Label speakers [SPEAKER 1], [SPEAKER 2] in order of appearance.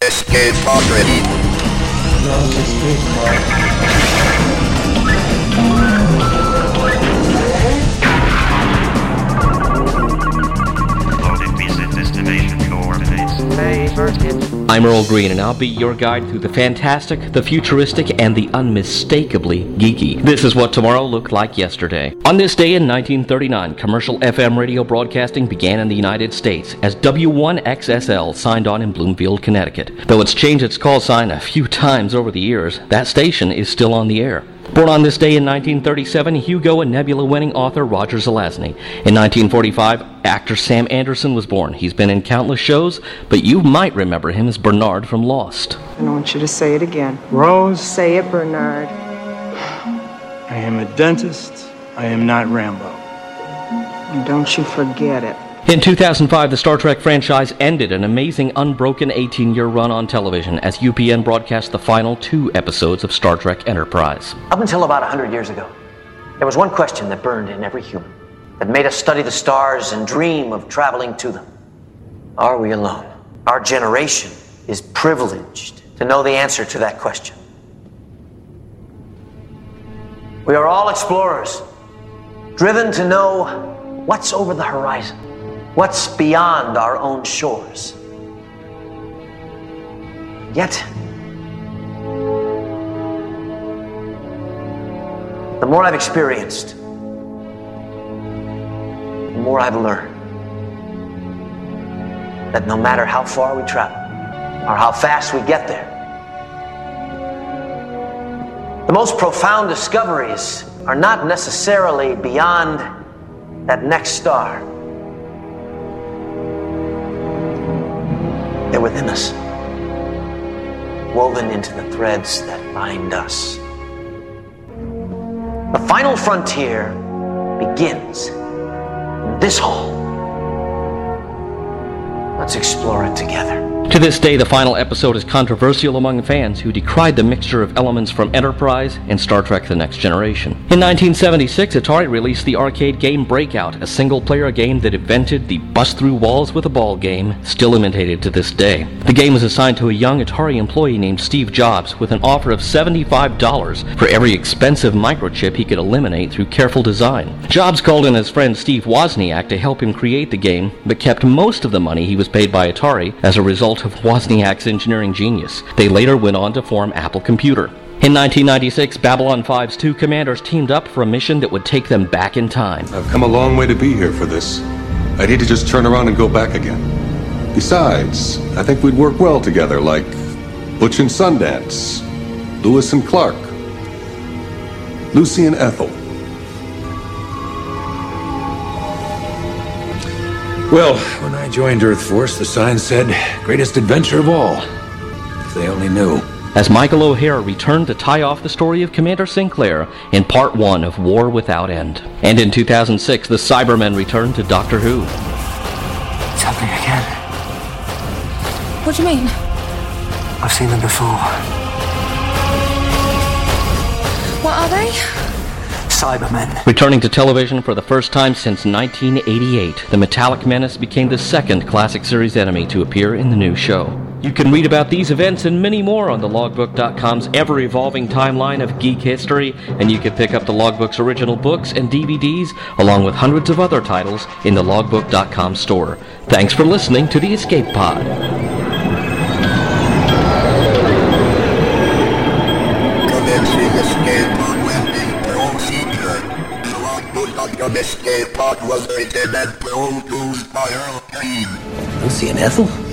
[SPEAKER 1] Escape pod ready.
[SPEAKER 2] Launch escape pod.
[SPEAKER 3] Loaded visit destination coordinates.
[SPEAKER 4] I'm Earl Green, and I'll be your guide through the fantastic, the futuristic, and the unmistakably geeky. This is what tomorrow looked like yesterday. On this day in 1939, commercial FM radio broadcasting began in the United States as W1XSL signed on in Bloomfield, Connecticut. Though it's changed its call sign a few times over the years, that station is still on the air. Born on this day in 1937, Hugo and Nebula-winning author Roger Zelazny. In 1945, actor Sam Anderson was born. He's been in countless shows, but you might remember him as Bernard from Lost.
[SPEAKER 5] I want you to say it again.
[SPEAKER 2] Rose,
[SPEAKER 5] Say it, Bernard.
[SPEAKER 2] I am a dentist. I am not Rambo.
[SPEAKER 5] And don't you forget it.
[SPEAKER 4] In 2005, the Star Trek franchise ended an amazing unbroken 18-year run on television as UPN broadcast the final 2 episodes of Star Trek Enterprise.
[SPEAKER 6] Up until about 100 years ago, there was one question that burned in every human, that made us study the stars and dream of traveling to them. Are we alone? Our generation is privileged to know the answer to that question. We are all explorers, driven to know what's over the horizon, what's beyond our own shores. Yet, the more I've experienced, the more I've learned that no matter how far we travel or how fast we get there, the most profound discoveries are not necessarily beyond that next star. They're within us, woven into the threads that bind us. The final frontier begins in this hall. Let's explore it together.
[SPEAKER 4] To this day, the final episode is controversial among fans who decried the mixture of elements from Enterprise and Star Trek The Next Generation. In 1976, Atari released the arcade game Breakout, a single-player game that invented the bust-through-walls-with-a-ball game, still imitated to this day. The game was assigned to a young Atari employee named Steve Jobs with an offer of $75 for every expensive microchip he could eliminate through careful design. Jobs called in his friend Steve Wozniak to help him create the game, but kept most of the money he was paid by Atari as a result of Wozniak's engineering genius. They later went on to form Apple Computer. In 1996, Babylon 5's 2 commanders teamed up for a mission that would take them back in time.
[SPEAKER 7] I've come a long way to be here for this. I need to just turn around and go back again. Besides, I think we'd work well together, like Butch and Sundance, Lewis and Clark, Lucy and Ethel.
[SPEAKER 8] Well, when I joined Earth Force, the sign said, greatest adventure of all. If they only knew.
[SPEAKER 4] As Michael O'Hara returned to tie off the story of Commander Sinclair in Part 1 of War Without End. And in 2006, the Cybermen returned to Doctor Who.
[SPEAKER 9] It's happening again.
[SPEAKER 10] What do you mean?
[SPEAKER 9] I've seen them before.
[SPEAKER 10] What are they?
[SPEAKER 9] Cybermen.
[SPEAKER 4] Returning to television for the first time since 1988, the Metallic Menace became the second classic series enemy to appear in the new show. You can read about these events and many more on thelogbook.com's ever-evolving timeline of geek history, and you can pick up the Logbook's original books and DVDs, along with hundreds of other titles, in the logbook.com store. Thanks for listening to the Escape Pod.
[SPEAKER 1] The Escape Pod was written and produced by Earl Green.
[SPEAKER 6] Lucy and Ethel?